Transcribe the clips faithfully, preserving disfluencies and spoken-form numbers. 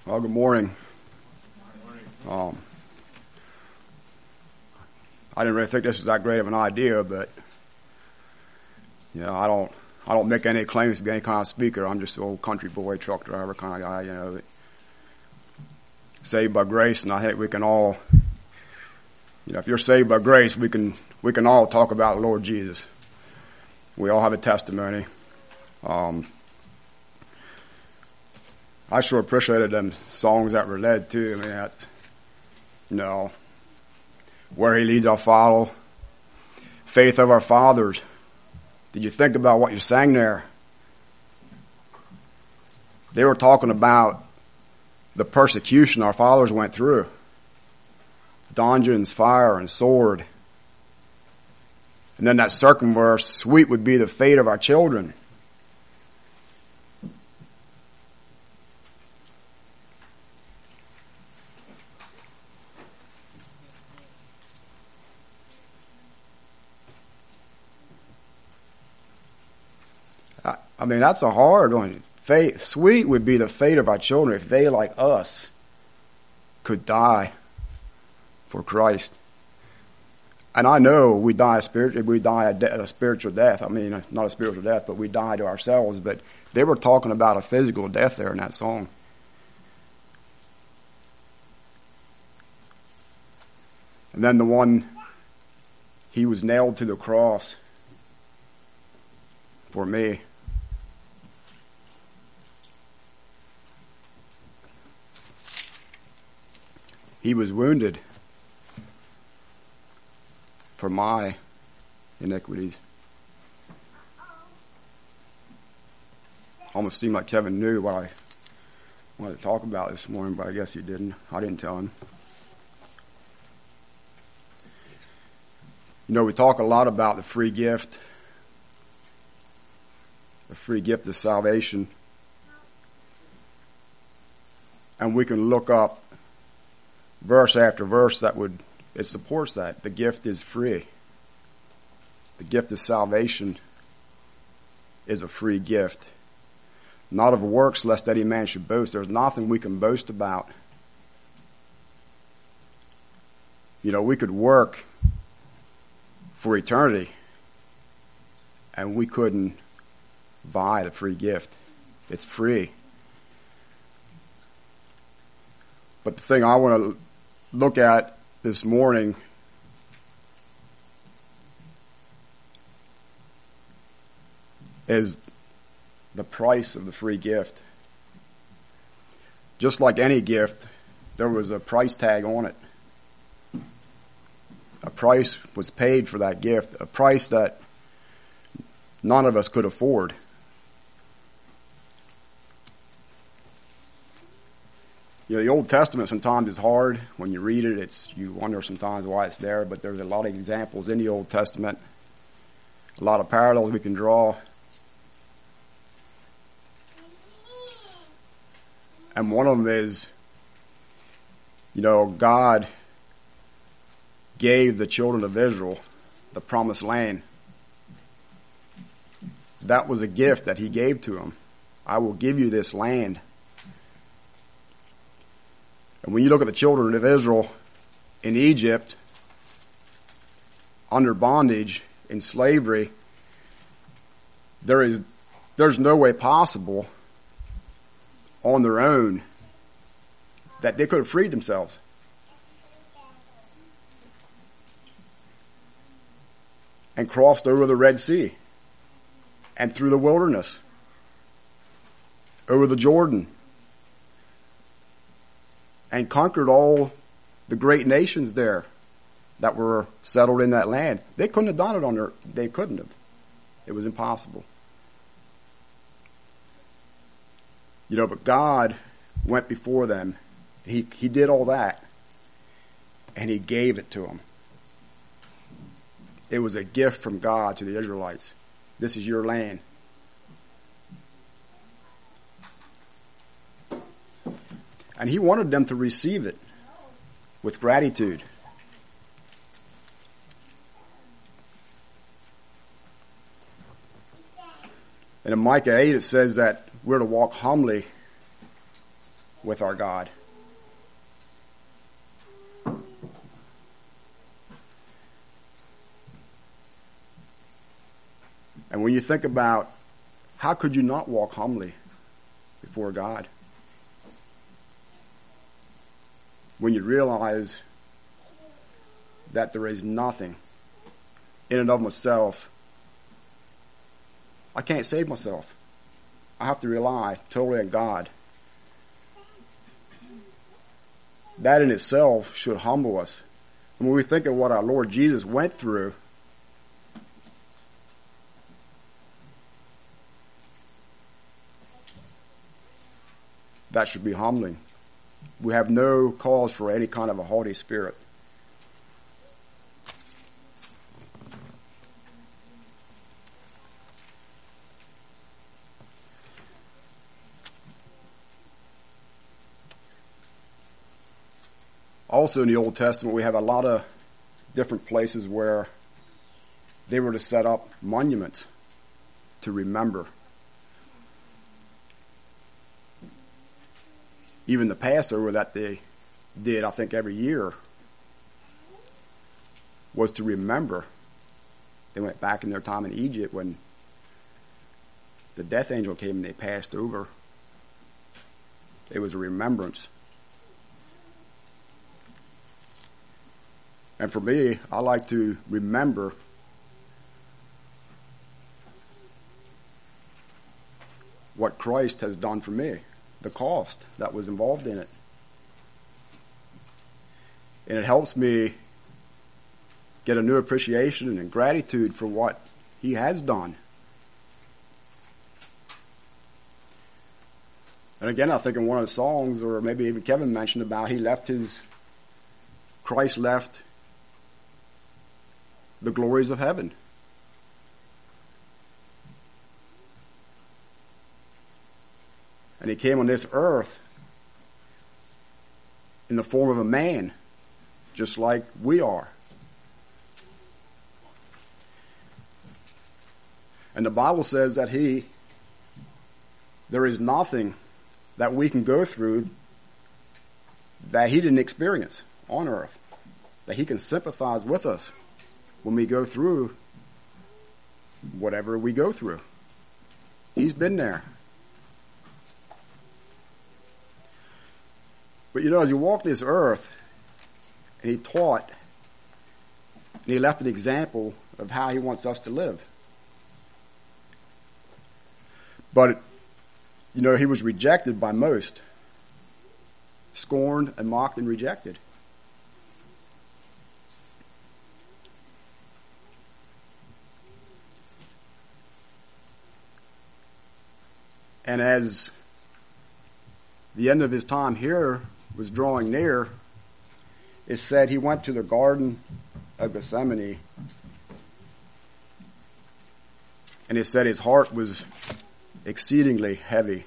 Well, good morning. Um, I didn't really think this was that great of an idea, but you know, I don't, I don't make any claims to be any kind of speaker. I'm just an old country boy, truck driver kind of guy, you know. That saved by grace, and I think we can all, you know, if you're saved by grace, we can, we can all talk about the Lord Jesus. We all have a testimony. Um, I sure appreciated them songs that were led too. I mean, that's, you know, where he leads I'll follow. Faith of our fathers. Did you think about what you sang there? They were talking about the persecution our fathers went through. Dungeons, fire, and sword. And then that second verse, sweet would be the fate of our children. I mean, that's a hard one. Fate, sweet would be the fate of our children if they, like us, could die for Christ. And I know we die spiritually, we die a, de- a spiritual death. I mean, not a spiritual death, but we die to ourselves. But they were talking about a physical death there in that song. And then the one, he was nailed to the cross for me. He was wounded for my iniquities. Almost seemed like Kevin knew what I wanted to talk about this morning, but I guess he didn't. I didn't tell him. You know, we talk a lot about the free gift, the free gift of salvation. And we can look up verse after verse that would, it supports that. The gift is free. The gift of salvation is a free gift. Not of works, lest any man should boast. There's nothing we can boast about. You know, we could work for eternity, and we couldn't buy the free gift. It's free. But the thing I want to look at this morning is the price of the free gift. Just like any gift, there was a price tag on it. A price was paid for that gift, a price that none of us could afford. You know, the Old Testament sometimes is hard. When you read it, it's you wonder sometimes why it's there, but there's a lot of examples in the Old Testament, a lot of parallels we can draw. And one of them is, you know, God gave the children of Israel the promised land. That was a gift that he gave to them. I will give you this land. And when you look at the children of Israel in Egypt, under bondage, in slavery, there is, there's no way possible on their own that they could have freed themselves. And crossed over the Red Sea and through the wilderness, over the Jordan, and conquered all the great nations there that were settled in that land. They couldn't have done it on their, they couldn't have. It was impossible. You know, but God went before them. He, he did all that, and he gave it to them. It was a gift from God to the Israelites. This is your land. And he wanted them to receive it with gratitude. And in Micah eight it says that we're to walk humbly with our God. And when you think about how could you not walk humbly before God? When you realize that there is nothing in and of myself. I can't save myself. I have to rely totally on God. That in itself should humble us. And when we think of what our Lord Jesus went through, that should be humbling. We have no cause for any kind of a haughty spirit. Also in the Old Testament, we have a lot of different places where they were to set up monuments to remember. Even the Passover that they did, I think, every year was to remember. They went back in their time in Egypt when the death angel came and they passed over. It was a remembrance. And for me, I like to remember what Christ has done for me, the cost that was involved in it. And it helps me get a new appreciation and gratitude for what he has done. And again, I think in one of the songs, or maybe even Kevin mentioned about he left his, Christ left the glories of heaven. And he came on this earth in the form of a man, just like we are. And the Bible says that he, there is nothing that we can go through that he didn't experience on earth, that he can sympathize with us when we go through whatever we go through. He's been there. But you know, as he walked this earth, and he taught, and he left an example of how he wants us to live. But, you know, he was rejected by most. Scorned and mocked and rejected. And as the end of his time here was drawing near, it said he went to the Garden of Gethsemane, and it said his heart was exceedingly heavy,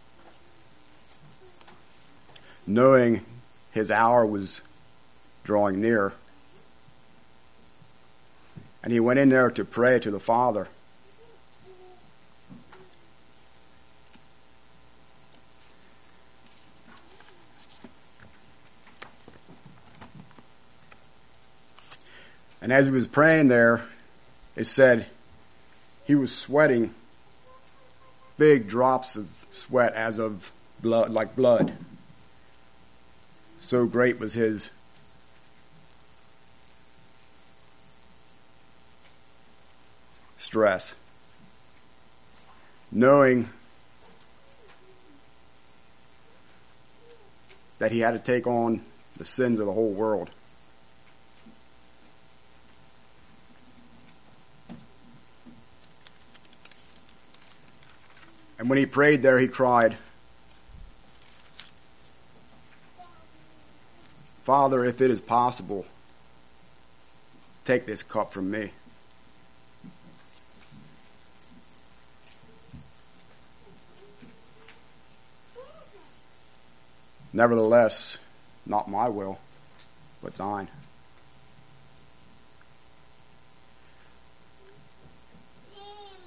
knowing his hour was drawing near. And he went in there to pray to the Father. And as he was praying there, it said he was sweating big drops of sweat as of blood, like blood. So great was his stress. Knowing that he had to take on the sins of the whole world. And when he prayed there, he cried, "Father, if it is possible, take this cup from me." Nevertheless, not my will, but thine.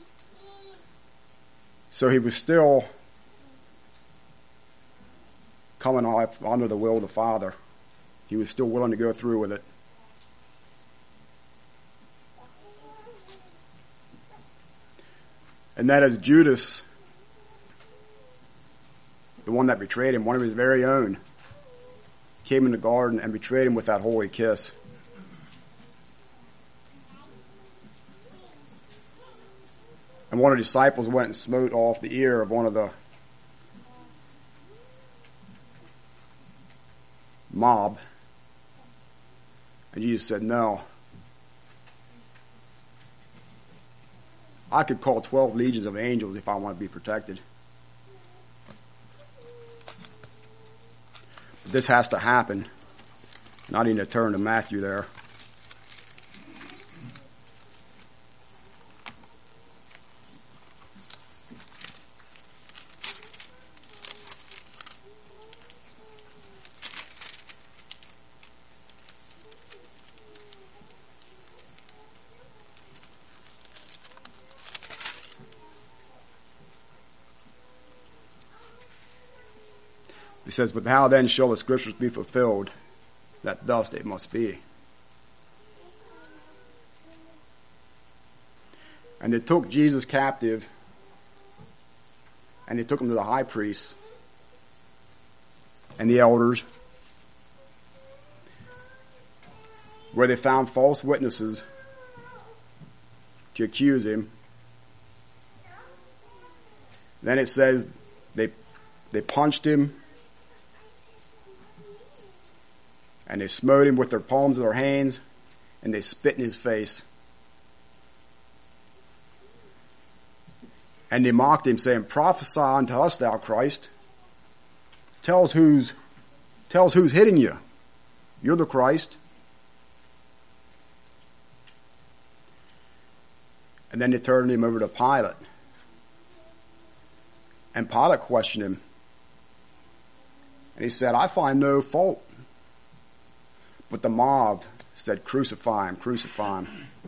So he was still coming off under the will of the Father. He was still willing to go through with it. And that is Judas, the one that betrayed him, one of his very own, came in the garden and betrayed him with that holy kiss. And one of the disciples went and smote off the ear of one of the mob. And Jesus said, no. I could call twelve legions of angels if I want to be protected. But this has to happen. And I need to turn to Matthew there. He says, but how then shall the scriptures be fulfilled, that thus it must be? And they took Jesus captive, and they took him to the high priest and the elders, where they found false witnesses to accuse him. Then it says they they punched him, and they smote him with their palms of their hands, and they spit in his face. And they mocked him, saying, prophesy unto us, thou Christ. Tell us who's, tell us who's hitting you. You're the Christ. And then they turned him over to Pilate. And Pilate questioned him. And he said, I find no fault. But the mob said, crucify him, crucify him.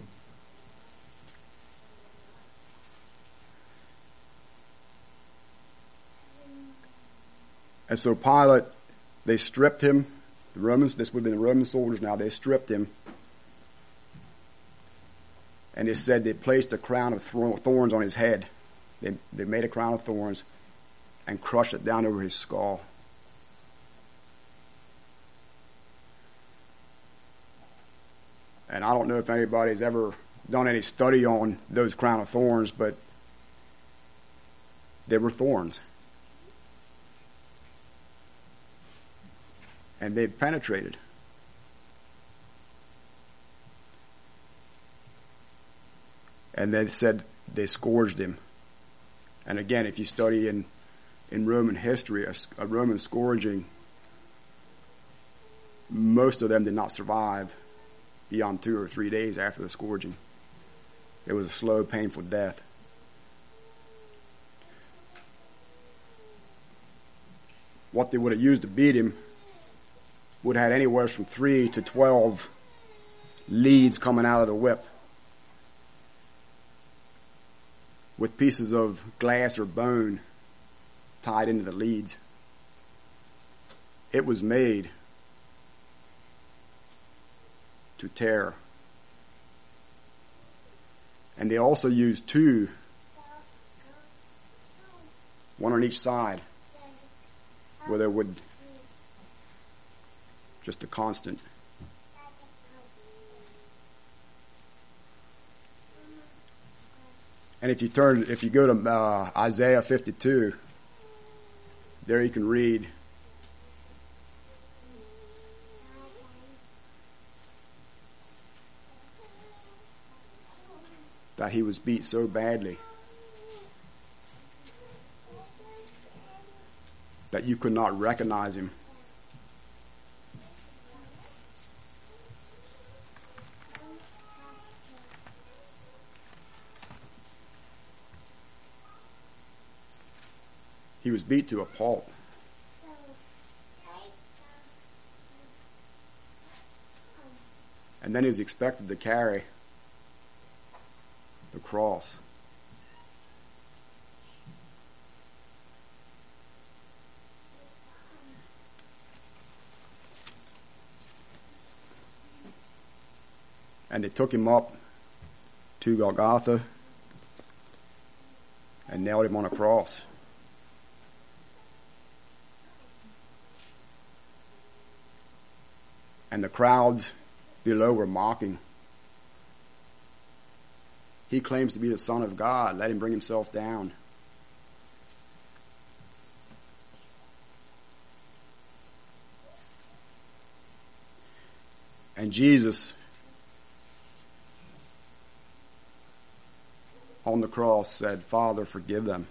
And so Pilate, they stripped him. The Romans, this would have been the Roman soldiers now, they stripped him. And they said they placed a crown of thorns on his head. They, they made a crown of thorns and crushed it down over his skull. And I don't know if anybody's ever done any study on those crown of thorns, but they were thorns. And they penetrated. And they said they scourged him. And again, if you study in, in Roman history, a, a Roman scourging, most of them did not survive beyond two or three days after the scourging. It was a slow, painful death. What they would have used to beat him would have had anywhere from three to twelve leads coming out of the whip with pieces of glass or bone tied into the leads. It was made to tear. And they also used two, one on each side, where there would just a constant. And if you turn, if you go to uh, Isaiah fifty-two, there you can read that he was beat so badly that you could not recognize him. He was beat to a pulp. And then he was expected to carry the cross. And they took him up to Golgotha and nailed him on a cross. And the crowds below were mocking. He claims to be the Son of God. Let him bring himself down. And Jesus, on the cross, said, Father, forgive them.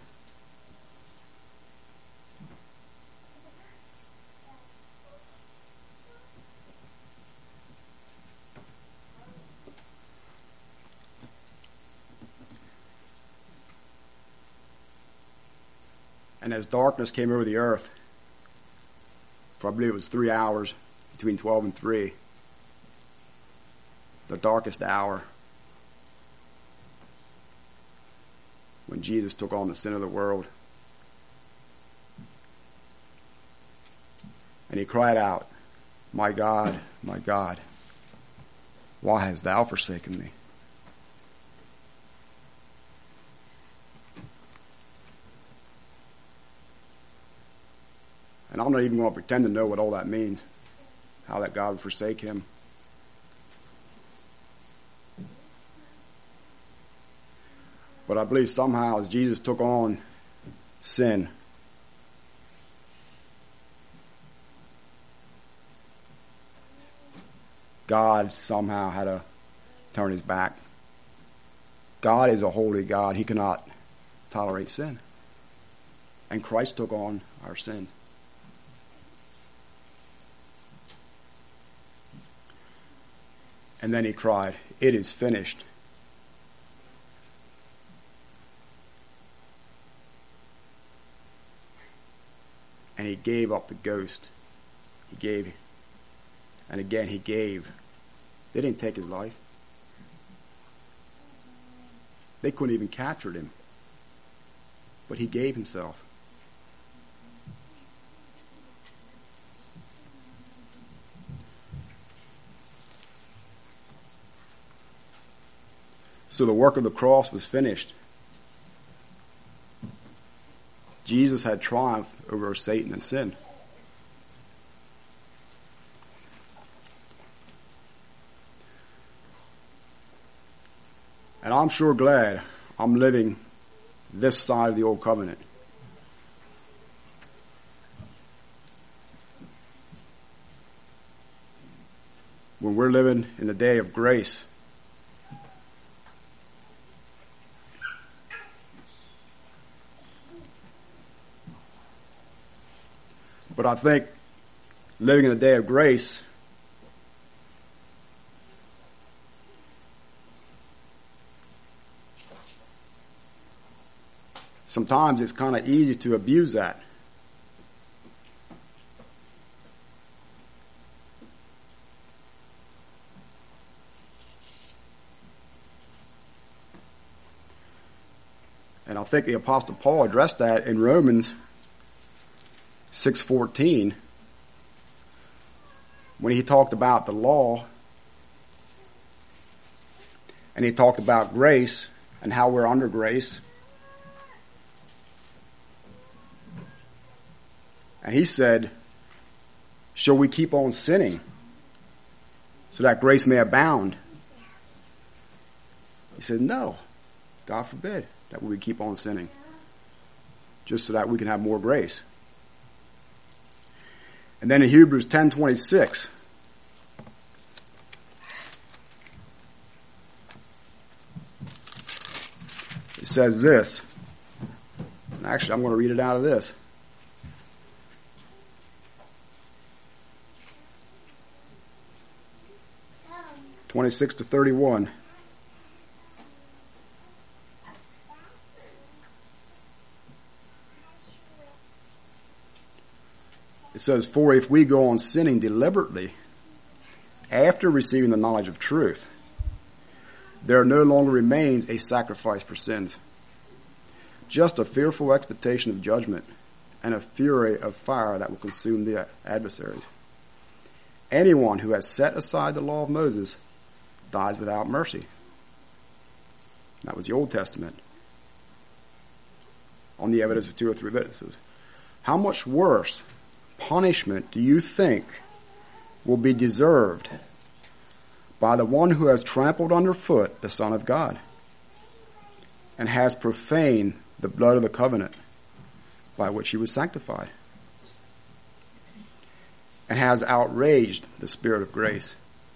And as darkness came over the earth, for I believe it was three hours, between twelve and three, the darkest hour, when Jesus took on the sin of the world. And he cried out, My God, my God, why hast thou forsaken me? And I'm not even going to pretend to know what all that means, how that God would forsake him. But I believe somehow as Jesus took on sin, God somehow had to turn his back. God is a holy God. He cannot tolerate sin. And Christ took on our sins. And then he cried, It is finished. And he gave up the ghost. He gave. And again, he gave. They didn't take his life. They couldn't even capture him. But he gave himself. So the work of the cross was finished. Jesus had triumphed over Satan and sin. And I'm sure glad I'm living this side of the old covenant. When we're living in the day of grace, but I think living in the day of grace sometimes it's kind of easy to abuse that. And I think the Apostle Paul addressed that in Romans six fourteen when he talked about the law and he talked about grace and how we're under grace. And he said, shall we keep on sinning so that grace may abound? He said, no, God forbid that we keep on sinning just so that we can have more grace. And then in Hebrews ten twenty-six, it says this. And actually, I'm going to read it out of this. twenty-six to thirty-one. It says, for if we go on sinning deliberately after receiving the knowledge of truth, there no longer remains a sacrifice for sins, just a fearful expectation of judgment and a fury of fire that will consume the adversaries. Anyone who has set aside the law of Moses dies without mercy. That was the Old Testament. On the evidence of two or three witnesses. How much worse punishment do you think will be deserved by the one who has trampled underfoot the Son of God and has profaned the blood of the covenant by which he was sanctified and has outraged the Spirit of grace?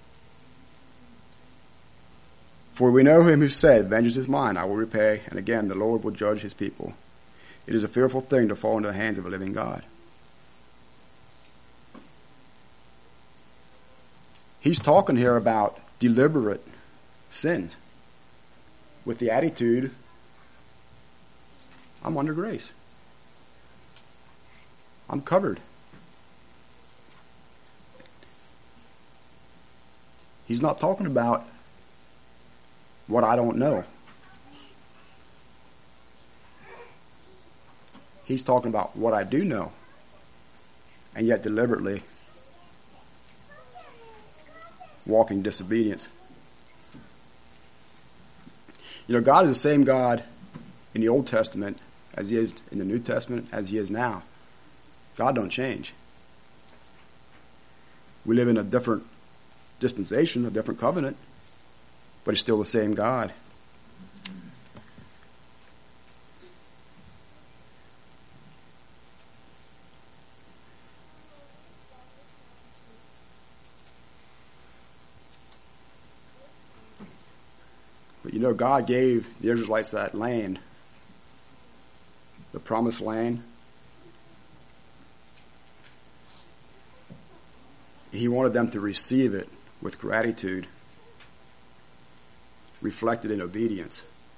For we know him who said, vengeance is mine, I will repay, and again the Lord will judge his people. It is a fearful thing to fall into the hands of a living God. He's talking here about deliberate sins with the attitude, I'm under grace. I'm covered. He's not talking about what I don't know. He's talking about what I do know, and yet deliberately walking disobedience. You know, God is the same God in the Old Testament as he is in the New Testament, as he is now. God don't change. We live in a different dispensation, a different covenant, but he's still the same God. But you know, God gave the Israelites that land, the promised land. He wanted them to receive it with gratitude, reflected in obedience.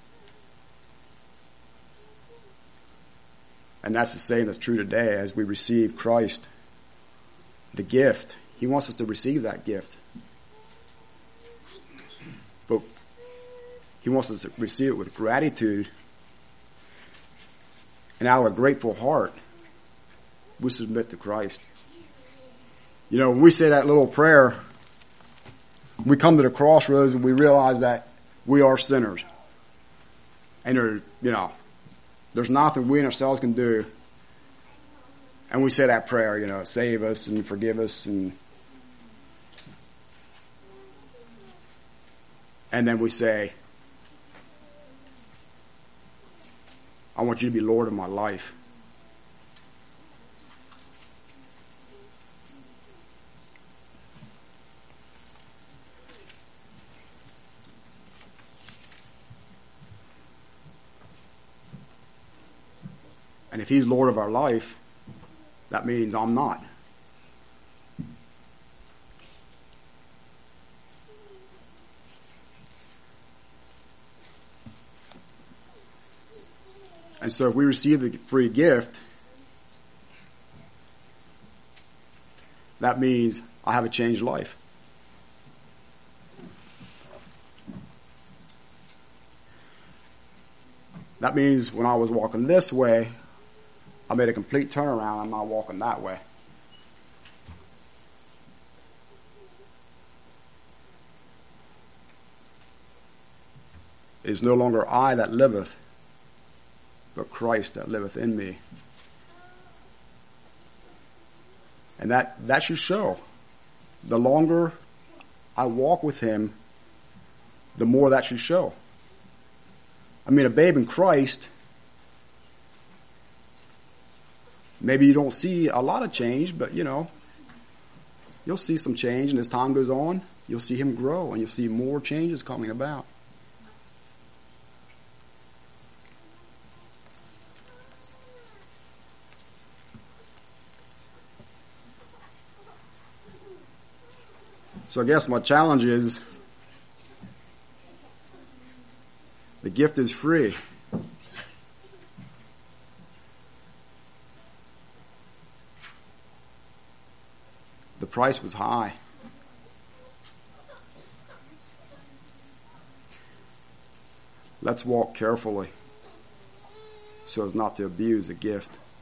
And that's the same that's true today as we receive Christ, the gift. He wants us to receive that gift. But he wants us to receive it with gratitude. And out of a grateful heart, we submit to Christ. You know, when we say that little prayer, we come to the crossroads and we realize that we are sinners. And there, you know, there's nothing we and ourselves can do. And we say that prayer, you know, save us and forgive us. And, and then we say, I want you to be Lord of my life. And if he's Lord of our life, that means I'm not. And so if we receive the free gift, that means I have a changed life. That means when I was walking this way, I made a complete turnaround. I'm not walking that way. It is no longer I that liveth, but Christ that liveth in me. And that, that should show. The longer I walk with him, the more that should show. I mean, a babe in Christ, maybe you don't see a lot of change, but, you know, you'll see some change, and as time goes on, you'll see him grow, and you'll see more changes coming about. So I guess my challenge is, the gift is free. The price was high. Let's walk carefully so as not to abuse the gift.